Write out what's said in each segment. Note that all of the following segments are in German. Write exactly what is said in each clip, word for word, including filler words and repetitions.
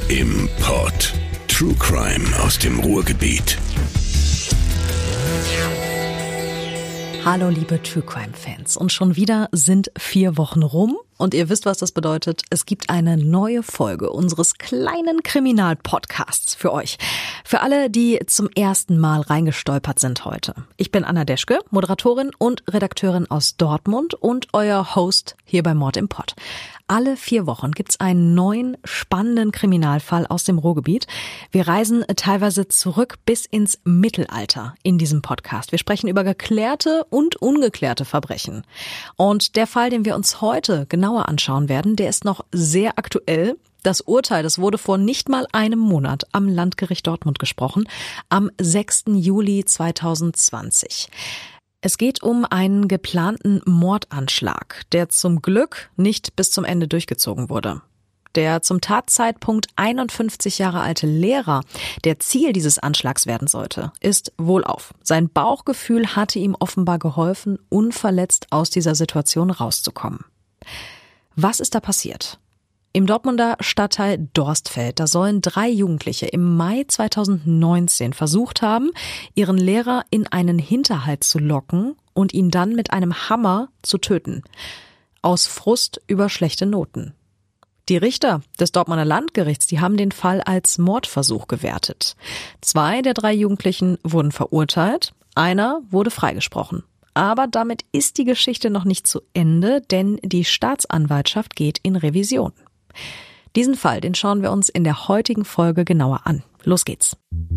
im Pod. True Crime aus dem Ruhrgebiet. Hallo liebe True Crime Fans, und schon wieder sind vier Wochen rum und ihr wisst, was das bedeutet. Es gibt eine neue Folge unseres kleinen Kriminalpodcasts für euch. Für alle, die zum ersten Mal reingestolpert sind heute. Ich bin Anna Deschke, Moderatorin und Redakteurin aus Dortmund und euer Host hier bei Mord im Pod. Alle vier Wochen gibt's einen neuen, spannenden Kriminalfall aus dem Ruhrgebiet. Wir reisen teilweise zurück bis ins Mittelalter in diesem Podcast. Wir sprechen über geklärte und ungeklärte Verbrechen. Und der Fall, den wir uns heute genauer anschauen werden, der ist noch sehr aktuell. Das Urteil, das wurde vor nicht mal einem Monat am Landgericht Dortmund gesprochen, am sechsten Juli zweitausendzwanzig. Es geht um einen geplanten Mordanschlag, der zum Glück nicht bis zum Ende durchgezogen wurde. Der zum Tatzeitpunkt einundfünfzig Jahre alte Lehrer, der Ziel dieses Anschlags werden sollte, ist wohlauf. Sein Bauchgefühl hatte ihm offenbar geholfen, unverletzt aus dieser Situation rauszukommen. Was ist da passiert? Im Dortmunder Stadtteil Dorstfeld, da sollen drei Jugendliche im Mai zweitausendneunzehn versucht haben, ihren Lehrer in einen Hinterhalt zu locken und ihn dann mit einem Hammer zu töten. Aus Frust über schlechte Noten. Die Richter des Dortmunder Landgerichts, die haben den Fall als Mordversuch gewertet. Zwei der drei Jugendlichen wurden verurteilt, einer wurde freigesprochen. Aber damit ist die Geschichte noch nicht zu Ende, denn die Staatsanwaltschaft geht in Revision. Diesen Fall, den schauen wir uns in der heutigen Folge genauer an. Los geht's.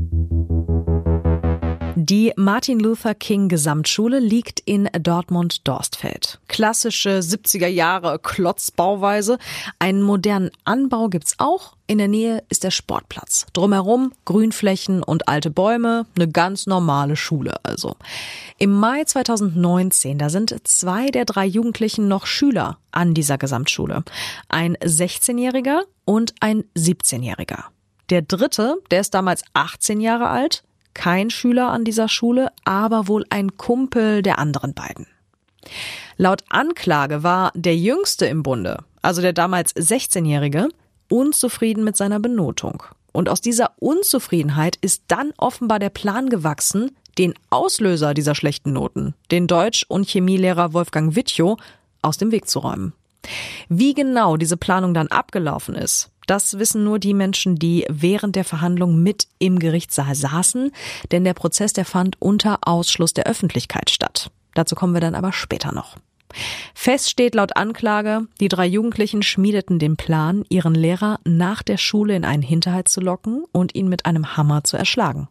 Die Martin Luther King Gesamtschule liegt in Dortmund-Dorstfeld. Klassische siebziger Jahre Klotzbauweise. Einen modernen Anbau gibt's auch. In der Nähe ist der Sportplatz. Drumherum Grünflächen und alte Bäume. Eine ganz normale Schule also. Im Mai zweitausendneunzehn, da sind zwei der drei Jugendlichen noch Schüler an dieser Gesamtschule. Ein sechzehnjähriger und ein siebzehnjähriger. Der dritte, der ist damals achtzehn Jahre alt. Kein Schüler an dieser Schule, aber wohl ein Kumpel der anderen beiden. Laut Anklage war der Jüngste im Bunde, also der damals sechzehnjährige, unzufrieden mit seiner Benotung. Und aus dieser Unzufriedenheit ist dann offenbar der Plan gewachsen, den Auslöser dieser schlechten Noten, den Deutsch- und Chemielehrer Wolfgang Wittjow, aus dem Weg zu räumen. Wie genau diese Planung dann abgelaufen ist, das wissen nur die Menschen, die während der Verhandlung mit im Gerichtssaal saßen, denn der Prozess, der fand unter Ausschluss der Öffentlichkeit statt. Dazu kommen wir dann aber später noch. Fest steht laut Anklage, die drei Jugendlichen schmiedeten den Plan, ihren Lehrer nach der Schule in einen Hinterhalt zu locken und ihn mit einem Hammer zu erschlagen.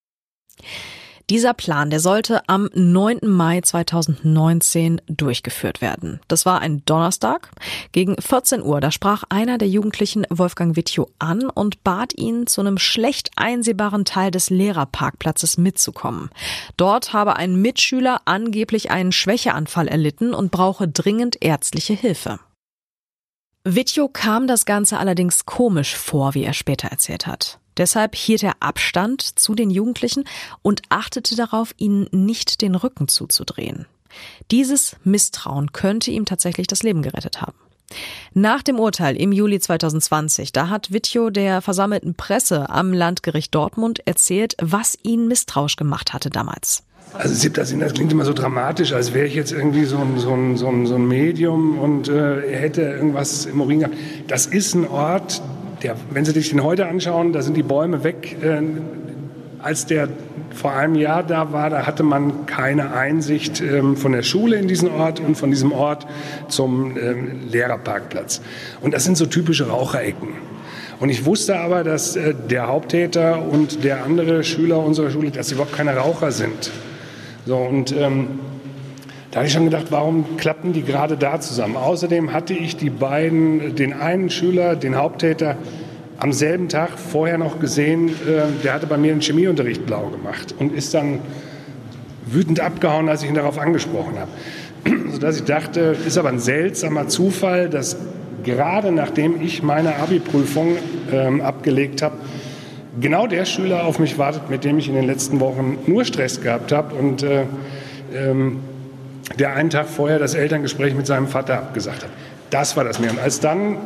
Dieser Plan, der sollte am neunten Mai zweitausendneunzehn durchgeführt werden. Das war ein Donnerstag. Gegen vierzehn Uhr, da sprach einer der Jugendlichen Wolfgang Wittjow an und bat ihn, zu einem schlecht einsehbaren Teil des Lehrerparkplatzes mitzukommen. Dort habe ein Mitschüler angeblich einen Schwächeanfall erlitten und brauche dringend ärztliche Hilfe. Wittjow kam das Ganze allerdings komisch vor, wie er später erzählt hat. Deshalb hielt er Abstand zu den Jugendlichen und achtete darauf, ihnen nicht den Rücken zuzudrehen. Dieses Misstrauen könnte ihm tatsächlich das Leben gerettet haben. Nach dem Urteil im Juli zweitausendzwanzig, da hat Wittjow der versammelten Presse am Landgericht Dortmund erzählt, was ihn misstrauisch gemacht hatte damals. Also das, das klingt immer so dramatisch, als wäre ich jetzt irgendwie so ein, so ein, so ein, so ein Medium und äh, hätte irgendwas im Urin gehabt. Das ist ein Ort, der, wenn Sie sich den heute anschauen, da sind die Bäume weg. Äh, als der vor einem Jahr da war, da hatte man keine Einsicht ähm, von der Schule in diesen Ort und von diesem Ort zum ähm, Lehrerparkplatz. Und das sind so typische Raucherecken. Und ich wusste aber, dass äh, der Haupttäter und der andere Schüler unserer Schule, dass sie überhaupt keine Raucher sind. So, und ähm, da habe ich schon gedacht, warum klappen die gerade da zusammen? Außerdem hatte ich die beiden, den einen Schüler, den Haupttäter, am selben Tag vorher noch gesehen, äh, der hatte bei mir einen Chemieunterricht blau gemacht und ist dann wütend abgehauen, als ich ihn darauf angesprochen habe. Sodass ich dachte, ist aber ein seltsamer Zufall, dass gerade nachdem ich meine Abi-Prüfung ähm, abgelegt habe, genau der Schüler auf mich wartet, mit dem ich in den letzten Wochen nur Stress gehabt habe und äh, ähm, der einen Tag vorher das Elterngespräch mit seinem Vater abgesagt hat. Das war das mir. Und als dann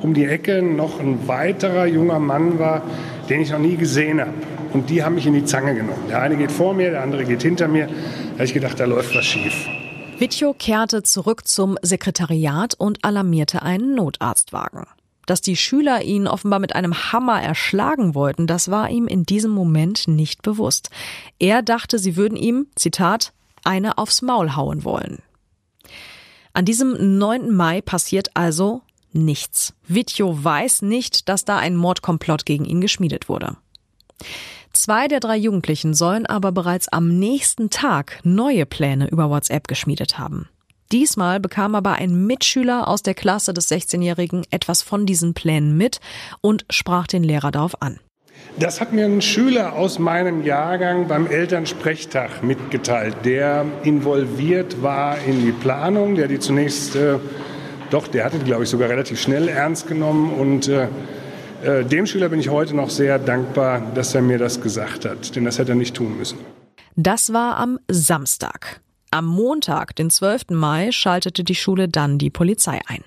um die Ecke noch ein weiterer junger Mann war, den ich noch nie gesehen habe. Und die haben mich in die Zange genommen. Der eine geht vor mir, der andere geht hinter mir. Da habe ich gedacht, da läuft was schief. Withjow kehrte zurück zum Sekretariat und alarmierte einen Notarztwagen. Dass die Schüler ihn offenbar mit einem Hammer erschlagen wollten, das war ihm in diesem Moment nicht bewusst. Er dachte, sie würden ihm, Zitat, eine aufs Maul hauen wollen. An diesem neunten Mai passiert also nichts. Withjow weiß nicht, dass da ein Mordkomplott gegen ihn geschmiedet wurde. Zwei der drei Jugendlichen sollen aber bereits am nächsten Tag neue Pläne über WhatsApp geschmiedet haben. Diesmal bekam aber ein Mitschüler aus der Klasse des sechzehnjährigen etwas von diesen Plänen mit und sprach den Lehrer darauf an. Das hat mir ein Schüler aus meinem Jahrgang beim Elternsprechtag mitgeteilt, der involviert war in die Planung, der die zunächst, äh, doch, der hatte die, glaube ich, sogar relativ schnell ernst genommen und äh, äh, dem Schüler bin ich heute noch sehr dankbar, dass er mir das gesagt hat, denn das hätte er nicht tun müssen. Das war am Samstag. Am Montag, den zwölften Mai, schaltete die Schule dann die Polizei ein.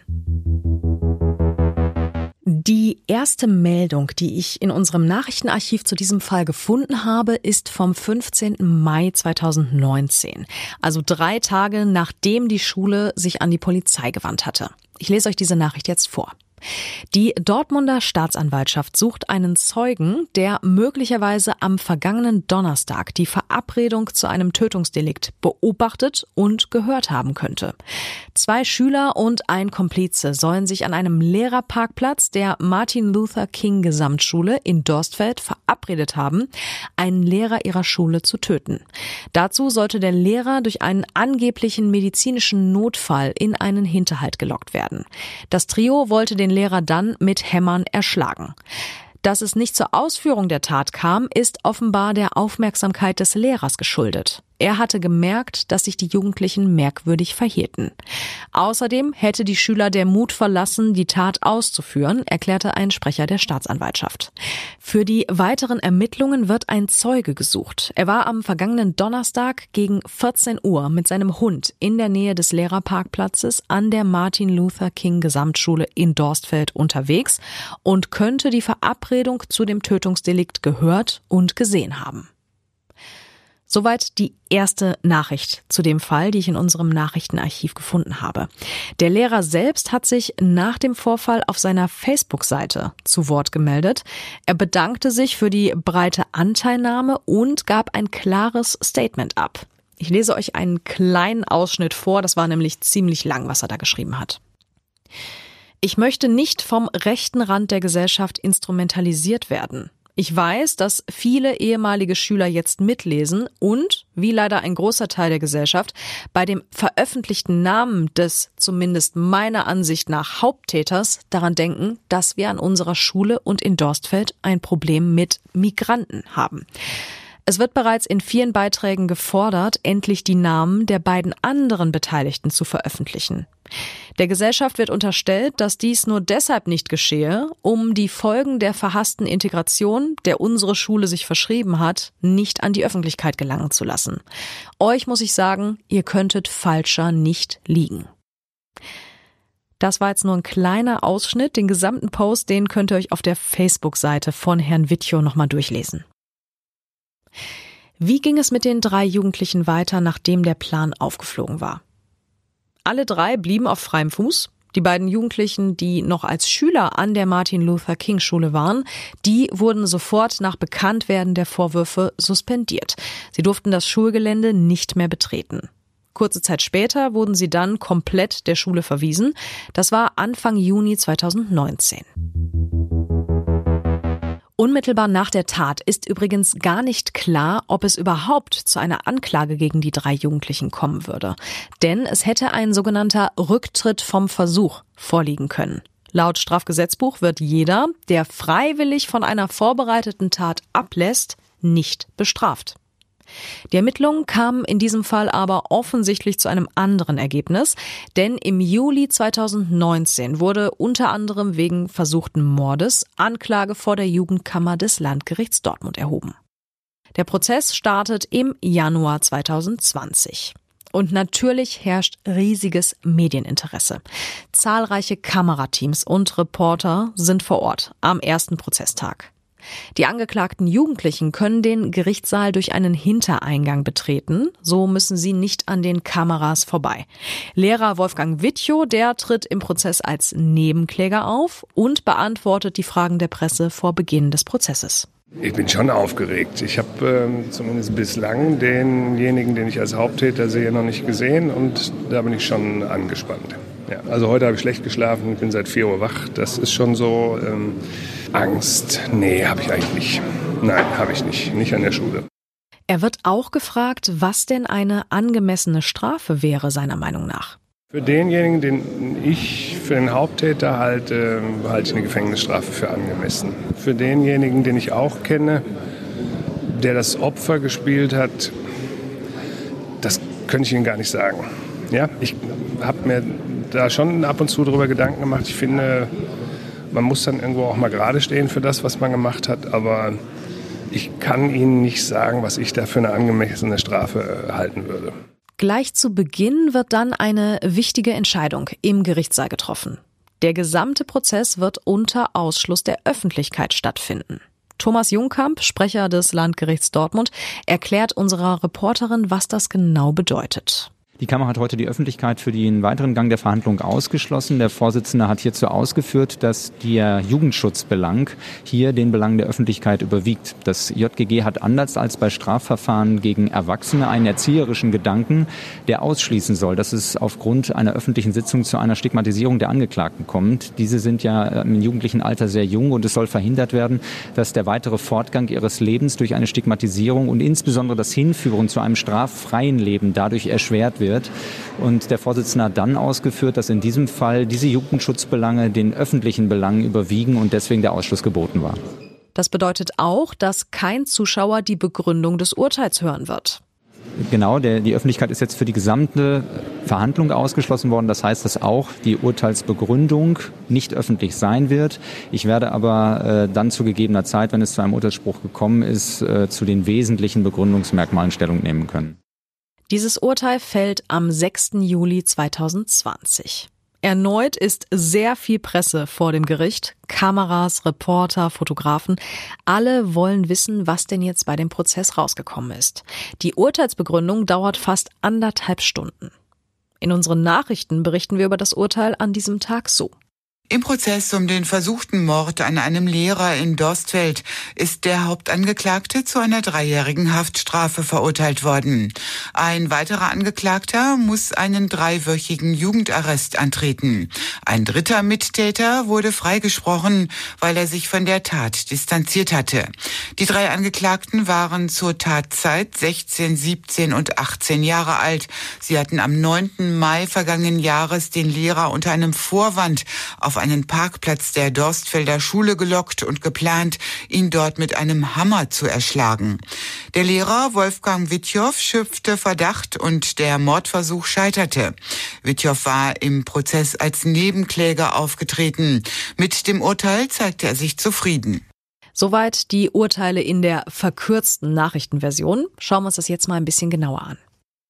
Die erste Meldung, die ich in unserem Nachrichtenarchiv zu diesem Fall gefunden habe, ist vom fünfzehnten Mai zweitausendneunzehn. Also drei Tage, nachdem die Schule sich an die Polizei gewandt hatte. Ich lese euch diese Nachricht jetzt vor. Die Dortmunder Staatsanwaltschaft sucht einen Zeugen, der möglicherweise am vergangenen Donnerstag die Verabredung zu einem Tötungsdelikt beobachtet und gehört haben könnte. Zwei Schüler und ein Komplize sollen sich an einem Lehrerparkplatz der Martin Luther King Gesamtschule in Dorstfeld verabredet haben, einen Lehrer ihrer Schule zu töten. Dazu sollte der Lehrer durch einen angeblichen medizinischen Notfall in einen Hinterhalt gelockt werden. Das Trio wollte den Lehrer dann mit Hämmern erschlagen. Dass es nicht zur Ausführung der Tat kam, ist offenbar der Aufmerksamkeit des Lehrers geschuldet. Er hatte gemerkt, dass sich die Jugendlichen merkwürdig verhielten. Außerdem hätte die Schüler der Mut verlassen, die Tat auszuführen, erklärte ein Sprecher der Staatsanwaltschaft. Für die weiteren Ermittlungen wird ein Zeuge gesucht. Er war am vergangenen Donnerstag gegen vierzehn Uhr mit seinem Hund in der Nähe des Lehrerparkplatzes an der Martin Luther King Gesamtschule in Dorstfeld unterwegs und könnte die Verabredung zu dem Tötungsdelikt gehört und gesehen haben. Soweit die erste Nachricht zu dem Fall, die ich in unserem Nachrichtenarchiv gefunden habe. Der Lehrer selbst hat sich nach dem Vorfall auf seiner Facebook-Seite zu Wort gemeldet. Er bedankte sich für die breite Anteilnahme und gab ein klares Statement ab. Ich lese euch einen kleinen Ausschnitt vor, das war nämlich ziemlich lang, was er da geschrieben hat. Ich möchte nicht vom rechten Rand der Gesellschaft instrumentalisiert werden. Ich weiß, dass viele ehemalige Schüler jetzt mitlesen und, wie leider ein großer Teil der Gesellschaft, bei dem veröffentlichten Namen des, zumindest meiner Ansicht nach, Haupttäters daran denken, dass wir an unserer Schule und in Dorstfeld ein Problem mit Migranten haben. Es wird bereits in vielen Beiträgen gefordert, endlich die Namen der beiden anderen Beteiligten zu veröffentlichen. Der Gesellschaft wird unterstellt, dass dies nur deshalb nicht geschehe, um die Folgen der verhassten Integration, der unsere Schule sich verschrieben hat, nicht an die Öffentlichkeit gelangen zu lassen. Euch muss ich sagen, ihr könntet falscher nicht liegen. Das war jetzt nur ein kleiner Ausschnitt. Den gesamten Post, den könnt ihr euch auf der Facebook-Seite von Herrn Withjow nochmal durchlesen. Wie ging es mit den drei Jugendlichen weiter, nachdem der Plan aufgeflogen war? Alle drei blieben auf freiem Fuß. Die beiden Jugendlichen, die noch als Schüler an der Martin Luther King Schule waren, die wurden sofort nach Bekanntwerden der Vorwürfe suspendiert. Sie durften das Schulgelände nicht mehr betreten. Kurze Zeit später wurden sie dann komplett der Schule verwiesen. Das war Anfang Juni zweitausendneunzehn. Unmittelbar nach der Tat ist übrigens gar nicht klar, ob es überhaupt zu einer Anklage gegen die drei Jugendlichen kommen würde. Denn es hätte ein sogenannter Rücktritt vom Versuch vorliegen können. Laut Strafgesetzbuch wird jeder, der freiwillig von einer vorbereiteten Tat ablässt, nicht bestraft. Die Ermittlungen kamen in diesem Fall aber offensichtlich zu einem anderen Ergebnis, denn im Juli zweitausendneunzehn wurde unter anderem wegen versuchten Mordes Anklage vor der Jugendkammer des Landgerichts Dortmund erhoben. Der Prozess startet im Januar zweitausendzwanzig. Und natürlich herrscht riesiges Medieninteresse. Zahlreiche Kamerateams und Reporter sind vor Ort am ersten Prozesstag. Die angeklagten Jugendlichen können den Gerichtssaal durch einen Hintereingang betreten. So müssen sie nicht an den Kameras vorbei. Lehrer Wolfgang Wittjow, der tritt im Prozess als Nebenkläger auf und beantwortet die Fragen der Presse vor Beginn des Prozesses. Ich bin schon aufgeregt. Ich habe ähm, zumindest bislang denjenigen, den ich als Haupttäter sehe, noch nicht gesehen und da bin ich schon angespannt. Ja, also heute habe ich schlecht geschlafen, ich bin seit vier Uhr wach. Das ist schon so. Ähm, Angst? Nee, habe ich eigentlich nicht. Nein, habe ich nicht. Nicht an der Schule. Er wird auch gefragt, was denn eine angemessene Strafe wäre, seiner Meinung nach. Für denjenigen, den ich für den Haupttäter halte, halte ich eine Gefängnisstrafe für angemessen. Für denjenigen, den ich auch kenne, der das Opfer gespielt hat, das könnte ich Ihnen gar nicht sagen. Ja, ich habe mir da schon ab und zu darüber Gedanken gemacht. Ich finde, man muss dann irgendwo auch mal gerade stehen für das, was man gemacht hat. Aber ich kann Ihnen nicht sagen, was ich da für eine angemessene Strafe halten würde. Gleich zu Beginn wird dann eine wichtige Entscheidung im Gerichtssaal getroffen. Der gesamte Prozess wird unter Ausschluss der Öffentlichkeit stattfinden. Thomas Jungkamp, Sprecher des Landgerichts Dortmund, erklärt unserer Reporterin, was das genau bedeutet. Die Kammer hat heute die Öffentlichkeit für den weiteren Gang der Verhandlung ausgeschlossen. Der Vorsitzende hat hierzu ausgeführt, dass der Jugendschutzbelang hier den Belang der Öffentlichkeit überwiegt. Das J G G hat anders als bei Strafverfahren gegen Erwachsene einen erzieherischen Gedanken, der ausschließen soll, dass es aufgrund einer öffentlichen Sitzung zu einer Stigmatisierung der Angeklagten kommt. Diese sind ja im jugendlichen Alter sehr jung und es soll verhindert werden, dass der weitere Fortgang ihres Lebens durch eine Stigmatisierung und insbesondere das Hinführen zu einem straffreien Leben dadurch erschwert wird. Und der Vorsitzende hat dann ausgeführt, dass in diesem Fall diese Jugendschutzbelange den öffentlichen Belangen überwiegen und deswegen der Ausschluss geboten war. Das bedeutet auch, dass kein Zuschauer die Begründung des Urteils hören wird. Genau, der, die Öffentlichkeit ist jetzt für die gesamte Verhandlung ausgeschlossen worden. Das heißt, dass auch die Urteilsbegründung nicht öffentlich sein wird. Ich werde aber äh, dann zu gegebener Zeit, wenn es zu einem Urteilsspruch gekommen ist, äh, zu den wesentlichen Begründungsmerkmalen Stellung nehmen können. Dieses Urteil fällt am sechsten Juli zweitausendzwanzig. Erneut ist sehr viel Presse vor dem Gericht. Kameras, Reporter, Fotografen. Alle wollen wissen, was denn jetzt bei dem Prozess rausgekommen ist. Die Urteilsbegründung dauert fast anderthalb Stunden. In unseren Nachrichten berichten wir über das Urteil an diesem Tag so. Im Prozess um den versuchten Mord an einem Lehrer in Dorstfeld ist der Hauptangeklagte zu einer dreijährigen Haftstrafe verurteilt worden. Ein weiterer Angeklagter muss einen dreiwöchigen Jugendarrest antreten. Ein dritter Mittäter wurde freigesprochen, weil er sich von der Tat distanziert hatte. Die drei Angeklagten waren zur Tatzeit sechzehn, siebzehn und achtzehn Jahre alt. Sie hatten am neunten Mai vergangenen Jahres den Lehrer unter einem Vorwand auf einen Parkplatz der Dorstfelder Schule gelockt und geplant, ihn dort mit einem Hammer zu erschlagen. Der Lehrer Wolfgang Wittjow schöpfte Verdacht und der Mordversuch scheiterte. Wittjow war im Prozess als Nebenkläger aufgetreten. Mit dem Urteil zeigte er sich zufrieden. Soweit die Urteile in der verkürzten Nachrichtenversion. Schauen wir uns das jetzt mal ein bisschen genauer an.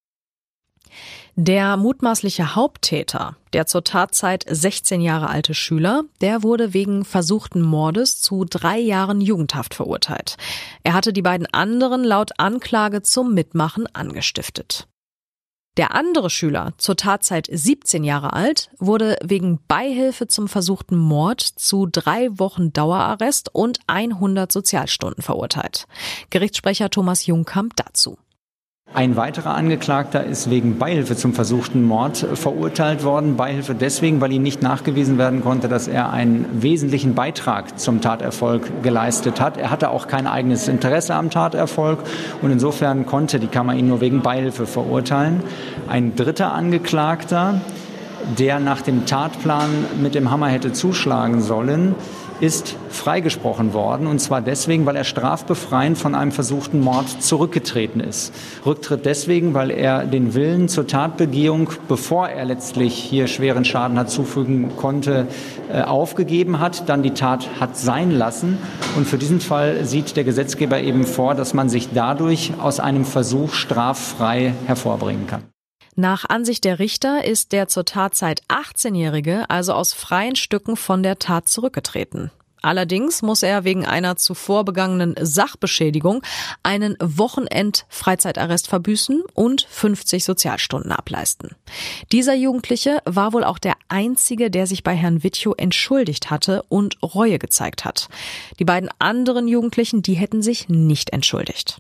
Der mutmaßliche Haupttäter, der zur Tatzeit sechzehn Jahre alte Schüler, der wurde wegen versuchten Mordes zu drei Jahren Jugendhaft verurteilt. Er hatte die beiden anderen laut Anklage zum Mitmachen angestiftet. Der andere Schüler, zur Tatzeit siebzehn Jahre alt, wurde wegen Beihilfe zum versuchten Mord zu drei Wochen Dauerarrest und hundert Sozialstunden verurteilt. Gerichtssprecher Thomas Jungkamp dazu. Ein weiterer Angeklagter ist wegen Beihilfe zum versuchten Mord verurteilt worden. Beihilfe deswegen, weil ihm nicht nachgewiesen werden konnte, dass er einen wesentlichen Beitrag zum Taterfolg geleistet hat. Er hatte auch kein eigenes Interesse am Taterfolg und insofern konnte die Kammer ihn nur wegen Beihilfe verurteilen. Ein dritter Angeklagter, der nach dem Tatplan mit dem Hammer hätte zuschlagen sollen, ist freigesprochen worden, und zwar deswegen, weil er strafbefreiend von einem versuchten Mord zurückgetreten ist. Rücktritt deswegen, weil er den Willen zur Tatbegehung, bevor er letztlich hier schweren Schaden hat zufügen konnte, aufgegeben hat, dann die Tat hat sein lassen. Und für diesen Fall sieht der Gesetzgeber eben vor, dass man sich dadurch aus einem Versuch straffrei hervorbringen kann. Nach Ansicht der Richter ist der zur Tatzeit achtzehnjährige also aus freien Stücken von der Tat zurückgetreten. Allerdings muss er wegen einer zuvor begangenen Sachbeschädigung einen Wochenend-Freizeitarrest verbüßen und fünfzig Sozialstunden ableisten. Dieser Jugendliche war wohl auch der einzige, der sich bei Herrn Wittjow entschuldigt hatte und Reue gezeigt hat. Die beiden anderen Jugendlichen, die hätten sich nicht entschuldigt.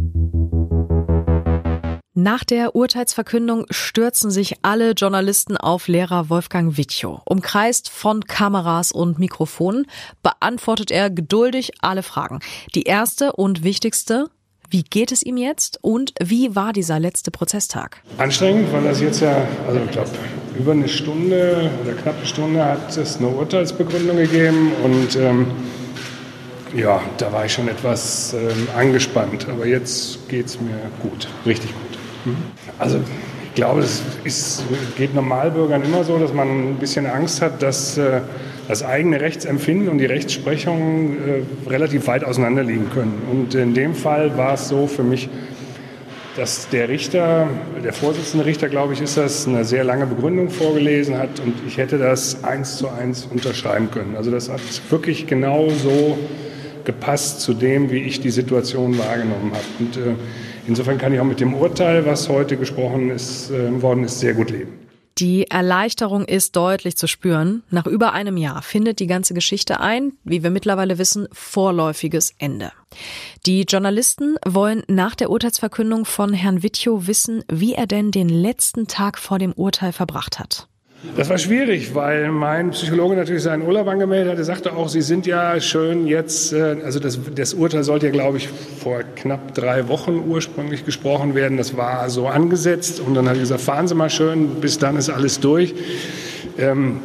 Nach der Urteilsverkündung stürzen sich alle Journalisten auf Lehrer Wolfgang Wittjow. Umkreist von Kameras und Mikrofonen beantwortet er geduldig alle Fragen. Die erste und wichtigste: Wie geht es ihm jetzt und wie war dieser letzte Prozesstag? Anstrengend, weil das jetzt ja, also ich glaube, über eine Stunde oder knapp eine Stunde hat es eine Urteilsbegründung gegeben und ähm, ja, da war ich schon etwas ähm, angespannt. Aber jetzt geht es mir gut, richtig gut. Also ich glaube, es ist, geht Normalbürgern immer so, dass man ein bisschen Angst hat, dass äh, das eigene Rechtsempfinden und die Rechtsprechung äh, relativ weit auseinander liegen können. Und in dem Fall war es so für mich, dass der Richter, der Vorsitzende Richter, glaube ich, ist das, eine sehr lange Begründung vorgelesen hat und ich hätte das eins zu eins unterschreiben können. Also das hat wirklich genau so gepasst zu dem, wie ich die Situation wahrgenommen habe. Und äh, insofern kann ich auch mit dem Urteil, was heute gesprochen ist, äh, worden ist, sehr gut leben. Die Erleichterung ist deutlich zu spüren. Nach über einem Jahr findet die ganze Geschichte ein, wie wir mittlerweile wissen, vorläufiges Ende. Die Journalisten wollen nach der Urteilsverkündung von Herrn Wittjow wissen, wie er denn den letzten Tag vor dem Urteil verbracht hat. Das war schwierig, weil mein Psychologe natürlich seinen Urlaub angemeldet hat. Er sagte auch, Sie sind ja schön jetzt, also das, das Urteil sollte ja, glaube ich, vor knapp drei Wochen ursprünglich gesprochen werden. Das war so angesetzt und dann hat er gesagt, fahren Sie mal schön, bis dann ist alles durch. Ähm,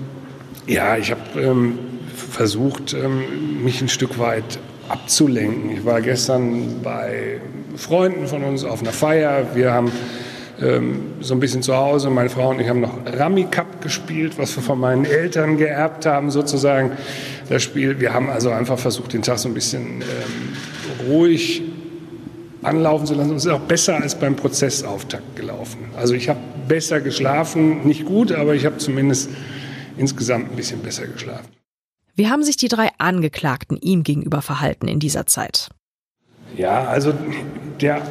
ja, ich habe ähm, versucht, ähm, mich ein Stück weit abzulenken. Ich war gestern bei Freunden von uns auf einer Feier. Wir haben so ein bisschen zu Hause. Meine Frau und ich haben noch Rummy Cup gespielt, was wir von meinen Eltern geerbt haben, sozusagen, das Spiel. Wir haben also einfach versucht, den Tag so ein bisschen ähm, ruhig anlaufen zu lassen. Und es ist auch besser als beim Prozessauftakt gelaufen. Also ich habe besser geschlafen, nicht gut, aber ich habe zumindest insgesamt ein bisschen besser geschlafen. Wie haben sich die drei Angeklagten ihm gegenüber verhalten in dieser Zeit? Ja, also der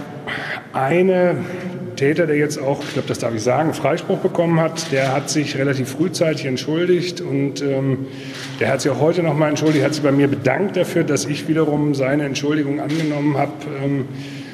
eine Täter, der jetzt auch, ich glaube, das darf ich sagen, Freispruch bekommen hat, der hat sich relativ frühzeitig entschuldigt und ähm, der hat sich auch heute noch mal entschuldigt, hat sich bei mir bedankt dafür, dass ich wiederum seine Entschuldigung angenommen habe. Ähm,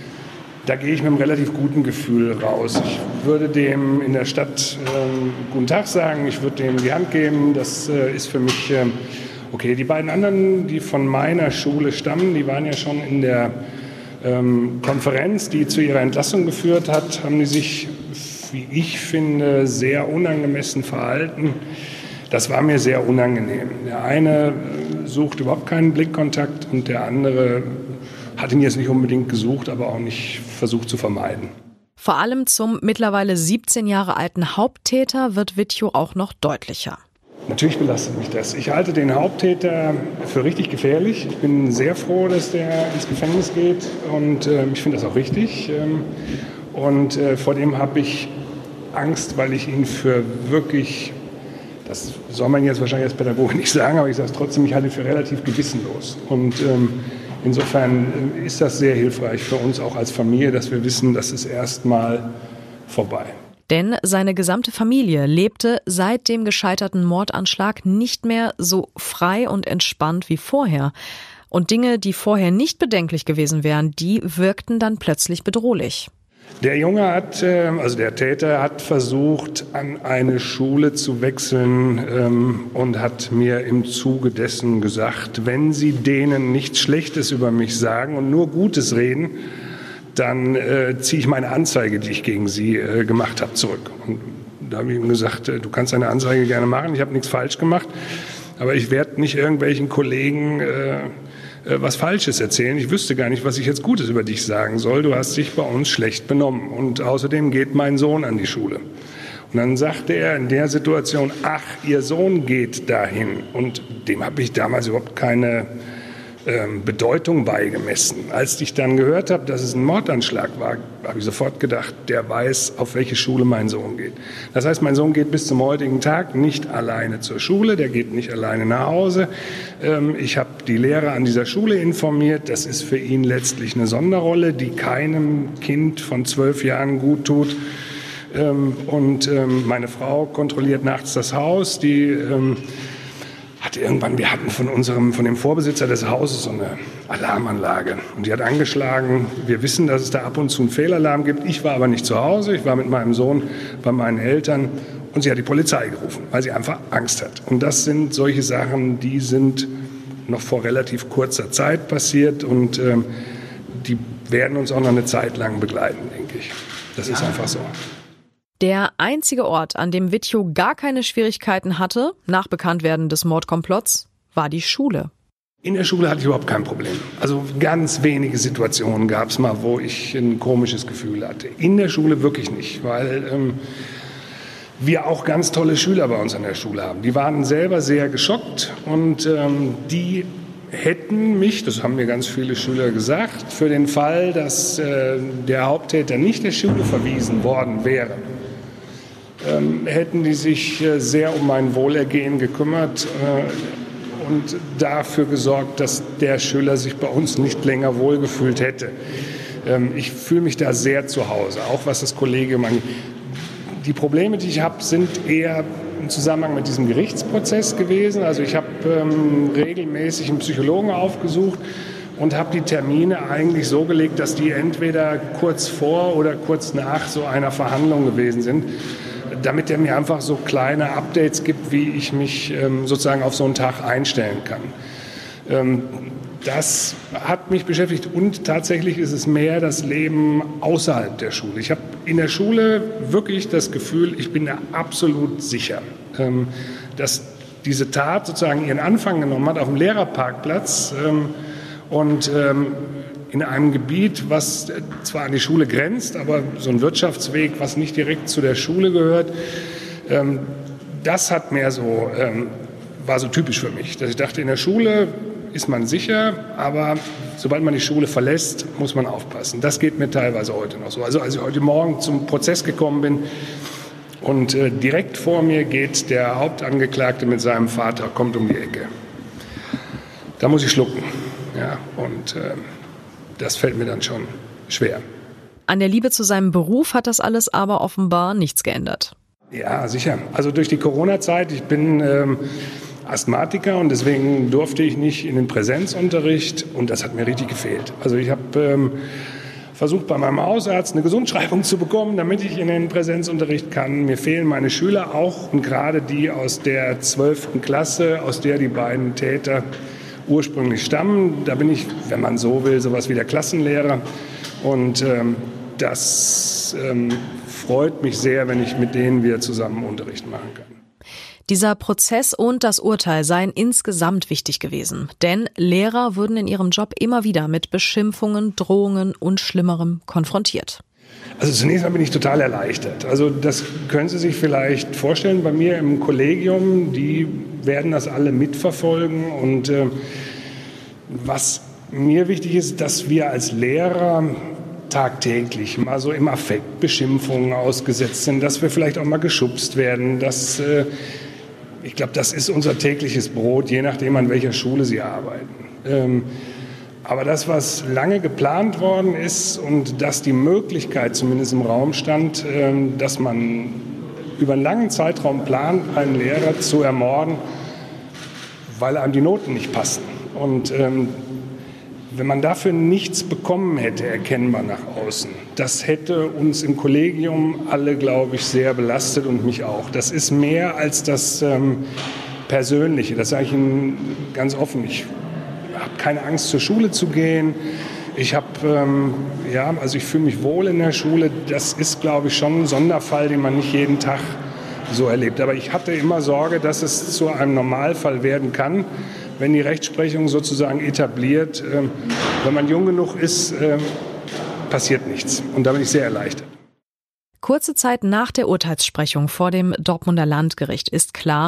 da gehe ich mit einem relativ guten Gefühl raus. Ich würde dem in der Stadt ähm, guten Tag sagen, ich würde dem die Hand geben, das äh, ist für mich ähm, okay. Die beiden anderen, die von meiner Schule stammen, die waren ja schon in der Ähm, Konferenz, die zu ihrer Entlassung geführt hat, haben die sich, wie ich finde, sehr unangemessen verhalten. Das war mir sehr unangenehm. Der eine sucht überhaupt keinen Blickkontakt und der andere hat ihn jetzt nicht unbedingt gesucht, aber auch nicht versucht zu vermeiden. Vor allem zum mittlerweile siebzehn Jahre alten Haupttäter wird Wittjow auch noch deutlicher. Natürlich belastet mich das. Ich halte den Haupttäter für richtig gefährlich. Ich bin sehr froh, dass der ins Gefängnis geht und äh, ich finde das auch richtig. Ähm, und äh, vor dem habe ich Angst, weil ich ihn für wirklich, das soll man jetzt wahrscheinlich als Pädagoge nicht sagen, aber ich sage es trotzdem, ich halte ihn für relativ gewissenlos. Und ähm, insofern äh, ist das sehr hilfreich für uns auch als Familie, dass wir wissen, das ist erstmal vorbei. Denn seine gesamte Familie lebte seit dem gescheiterten Mordanschlag nicht mehr so frei und entspannt wie vorher. Und Dinge, die vorher nicht bedenklich gewesen wären, die wirkten dann plötzlich bedrohlich. Der Junge hat, also der Täter hat versucht, an eine Schule zu wechseln und hat mir im Zuge dessen gesagt, wenn Sie denen nichts Schlechtes über mich sagen und nur Gutes reden, dann äh, ziehe ich meine Anzeige, die ich gegen Sie äh, gemacht habe, zurück. Und da habe ich ihm gesagt, äh, du kannst deine Anzeige gerne machen, ich habe nichts falsch gemacht, aber ich werde nicht irgendwelchen Kollegen äh, äh, was Falsches erzählen. Ich wüsste gar nicht, was ich jetzt Gutes über dich sagen soll. Du hast dich bei uns schlecht benommen und außerdem geht mein Sohn an die Schule. Und dann sagte er in der Situation, ach, Ihr Sohn geht dahin. Und dem habe ich damals überhaupt keine ähm, Bedeutung beigemessen. Als ich dann gehört habe, dass es ein Mordanschlag war, habe ich sofort gedacht, der weiß, auf welche Schule mein Sohn geht. Das heißt, mein Sohn geht bis zum heutigen Tag nicht alleine zur Schule, der geht nicht alleine nach Hause. Ähm, ich habe die Lehrer an dieser Schule informiert. Das ist für ihn letztlich eine Sonderrolle, die keinem Kind von zwölf Jahren gut tut. Ähm, und ähm, meine Frau kontrolliert nachts das Haus. Die ähm, hat irgendwann, wir hatten von unserem, von dem Vorbesitzer des Hauses so eine Alarmanlage. Und die hat angeschlagen. Wir wissen, dass es da ab und zu einen Fehlalarm gibt. Ich war aber nicht zu Hause. Ich war mit meinem Sohn bei meinen Eltern. Und sie hat die Polizei gerufen, weil sie einfach Angst hat. Und das sind solche Sachen, die sind noch vor relativ kurzer Zeit passiert. Und ähm, die werden uns auch noch eine Zeit lang begleiten, denke ich. Das ist einfach so. Der einzige Ort, an dem Witjow gar keine Schwierigkeiten hatte, nach Bekanntwerden des Mordkomplotts, war die Schule. In der Schule hatte ich überhaupt kein Problem. Also ganz wenige Situationen gab es mal, wo ich ein komisches Gefühl hatte. In der Schule wirklich nicht, weil ähm, wir auch ganz tolle Schüler bei uns an der Schule haben. Die waren selber sehr geschockt und ähm, die hätten mich, das haben mir ganz viele Schüler gesagt, für den Fall, dass äh, der Haupttäter nicht der Schule verwiesen worden wäre, ähm, hätten die sich äh, sehr um mein Wohlergehen gekümmert äh, und dafür gesorgt, dass der Schüler sich bei uns nicht länger wohlgefühlt hätte. Ähm, ich fühle mich da sehr zu Hause, auch was das Kollegium angeht. Die Probleme, die ich habe, sind eher im Zusammenhang mit diesem Gerichtsprozess gewesen. Also ich habe ähm, regelmäßig einen Psychologen aufgesucht und habe die Termine eigentlich so gelegt, dass die entweder kurz vor oder kurz nach so einer Verhandlung gewesen sind, damit er mir einfach so kleine Updates gibt, wie ich mich ähm, sozusagen auf so einen Tag einstellen kann. Ähm, Das hat mich beschäftigt und tatsächlich ist es mehr das Leben außerhalb der Schule. Ich habe in der Schule wirklich das Gefühl, ich bin da absolut sicher, dass diese Tat sozusagen ihren Anfang genommen hat auf dem Lehrerparkplatz und in einem Gebiet, was zwar an die Schule grenzt, aber so ein Wirtschaftsweg, was nicht direkt zu der Schule gehört. Das hat mehr so, war so typisch für mich, dass ich dachte, in der Schule ist man sicher, aber sobald man die Schule verlässt, muss man aufpassen. Das geht mir teilweise heute noch so. Also als ich heute Morgen zum Prozess gekommen bin und äh, direkt vor mir geht der Hauptangeklagte mit seinem Vater, kommt um die Ecke. Da muss ich schlucken. Ja, und äh, das fällt mir dann schon schwer. An der Liebe zu seinem Beruf hat das alles aber offenbar nichts geändert. Ja, sicher. Also durch die Corona-Zeit, ich bin Ähm, Asthmatiker und deswegen durfte ich nicht in den Präsenzunterricht und das hat mir richtig gefehlt. Also ich habe ähm, versucht bei meinem Hausarzt eine Gesundschreibung zu bekommen, damit ich in den Präsenzunterricht kann. Mir fehlen meine Schüler auch und gerade die aus der zwölften Klasse, aus der die beiden Täter ursprünglich stammen. Da bin ich, wenn man so will, sowas wie der Klassenlehrer und ähm, das ähm, freut mich sehr, wenn ich mit denen wieder zusammen Unterricht machen kann. Dieser Prozess und das Urteil seien insgesamt wichtig gewesen, denn Lehrer würden in ihrem Job immer wieder mit Beschimpfungen, Drohungen und Schlimmerem konfrontiert. Also zunächst mal bin ich total erleichtert. Also das können Sie sich vielleicht vorstellen, bei mir im Kollegium, die werden das alle mitverfolgen und äh, was mir wichtig ist, dass wir als Lehrer tagtäglich mal so im Affekt Beschimpfungen ausgesetzt sind, dass wir vielleicht auch mal geschubst werden, dass äh, ich glaube, das ist unser tägliches Brot, je nachdem, an welcher Schule Sie arbeiten. Ähm, aber das, was lange geplant worden ist und dass die Möglichkeit zumindest im Raum stand, ähm, dass man über einen langen Zeitraum plant, einen Lehrer zu ermorden, weil einem die Noten nicht passen. Und ähm, wenn man dafür nichts bekommen hätte, erkennbar nach außen, das hätte uns im Kollegium alle, glaube ich, sehr belastet und mich auch. Das ist mehr als das ähm, Persönliche. Das sage ich Ihnen ganz offen. Ich habe keine Angst, zur Schule zu gehen. Ich habe, ähm, ja, also ich fühle mich wohl in der Schule. Das ist, glaube ich, schon ein Sonderfall, den man nicht jeden Tag so erlebt. Aber ich hatte immer Sorge, dass es zu einem Normalfall werden kann, wenn die Rechtsprechung sozusagen etabliert, ähm, wenn man jung genug ist, ähm, passiert nichts. Und da bin ich sehr erleichtert. Kurze Zeit nach der Urteilssprechung vor dem Dortmunder Landgericht ist klar,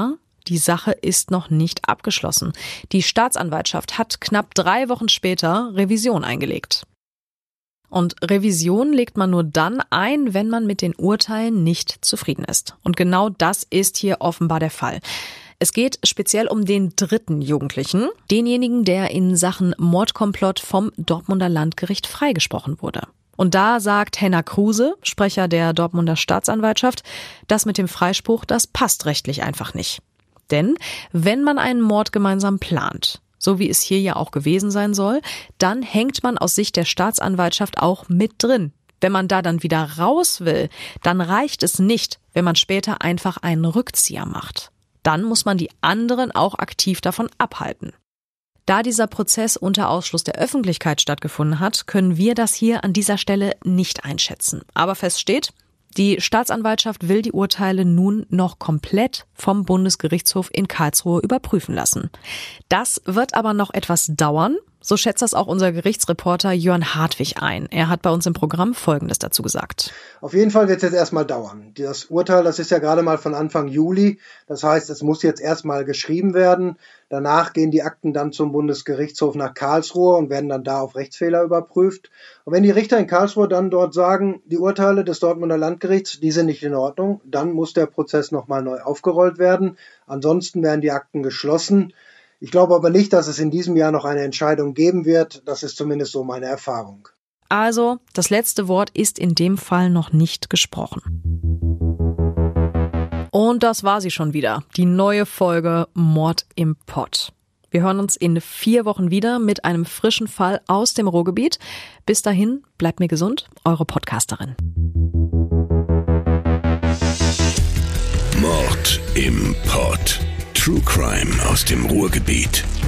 die Sache ist noch nicht abgeschlossen. Die Staatsanwaltschaft hat knapp drei Wochen später Revision eingelegt. Und Revision legt man nur dann ein, wenn man mit den Urteilen nicht zufrieden ist. Und genau das ist hier offenbar der Fall. Es geht speziell um den dritten Jugendlichen, denjenigen, der in Sachen Mordkomplott vom Dortmunder Landgericht freigesprochen wurde. Und da sagt Henna Kruse, Sprecher der Dortmunder Staatsanwaltschaft, das mit dem Freispruch, das passt rechtlich einfach nicht. Denn wenn man einen Mord gemeinsam plant, so wie es hier ja auch gewesen sein soll, dann hängt man aus Sicht der Staatsanwaltschaft auch mit drin. Wenn man da dann wieder raus will, dann reicht es nicht, wenn man später einfach einen Rückzieher macht. Dann muss man die anderen auch aktiv davon abhalten. Da dieser Prozess unter Ausschluss der Öffentlichkeit stattgefunden hat, können wir das hier an dieser Stelle nicht einschätzen. Aber fest steht, die Staatsanwaltschaft will die Urteile nun noch komplett vom Bundesgerichtshof in Karlsruhe überprüfen lassen. Das wird aber noch etwas dauern. So schätzt das auch unser Gerichtsreporter Jörn Hartwig ein. Er hat bei uns im Programm Folgendes dazu gesagt. Auf jeden Fall wird es jetzt erstmal dauern. Das Urteil, das ist ja gerade mal von Anfang Juli. Das heißt, es muss jetzt erstmal geschrieben werden. Danach gehen die Akten dann zum Bundesgerichtshof nach Karlsruhe und werden dann da auf Rechtsfehler überprüft. Und wenn die Richter in Karlsruhe dann dort sagen, die Urteile des Dortmunder Landgerichts, die sind nicht in Ordnung, dann muss der Prozess nochmal neu aufgerollt werden. Ansonsten werden die Akten geschlossen. Ich glaube aber nicht, dass es in diesem Jahr noch eine Entscheidung geben wird. Das ist zumindest so meine Erfahrung. Also, das letzte Wort ist in dem Fall noch nicht gesprochen. Und das war sie schon wieder, die neue Folge Mord im Pott. Wir hören uns in vier Wochen wieder mit einem frischen Fall aus dem Ruhrgebiet. Bis dahin, bleibt mir gesund, eure Podcasterin. Mord im Pott. True Crime aus dem Ruhrgebiet.